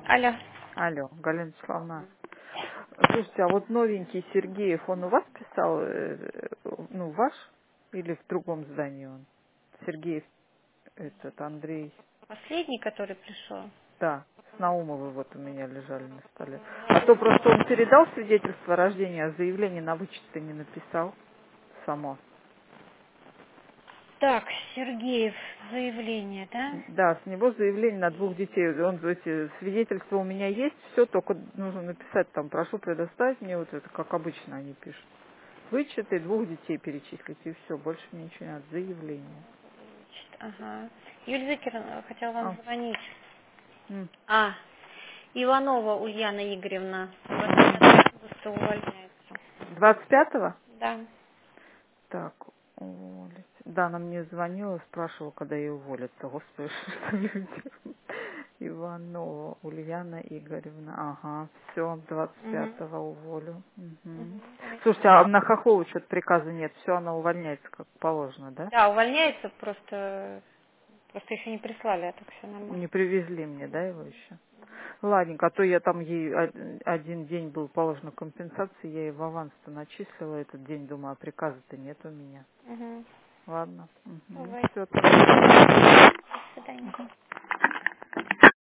Алло. Алло, Галина Вячеславовна. Слушайте, а вот новенький Сергеев, он у вас писал, ну, ваш или в другом здании он? Сергеев, этот, Андрей. Последний, который пришел. Да, с Наумовой вот у меня лежали на столе. А то просто он передал свидетельство о рождении, а заявление на вычет-то не написал само. Так, Сергеев, заявление, да? Да, с него заявление на 2 детей. Он, эти, свидетельства у меня есть, все, только нужно написать там, прошу предоставить мне вот это, как обычно они пишут. Вычеты 2 детей перечислить, и все, больше мне ничего не надо. Заявление. Ага. Юлия Закировна, хотела вам А, звонить. м, Иванова Ульяна Игоревна. 25 увольняется. 25-го? Да. Так, уволить. Да, она мне звонила, спрашивала, когда ее уволят. Господи, что люди. Иванова Ульяна Игоревна. Ага, все, Угу. 25-го уволю. Мгм. Угу. Слушайте, а на Хохлову что-то приказа нет, все, она увольняется как положено, да? Да, увольняется, просто еще не прислали, а так все Не нормально. привезли мне, да, его еще? Ладненько, а то я там ей один день был положена компенсация, я ей в аванс-то начислила этот день, думаю, а приказа-то нет у меня. Угу. Ладно. Угу. Давай. Все, тогда. До свидания.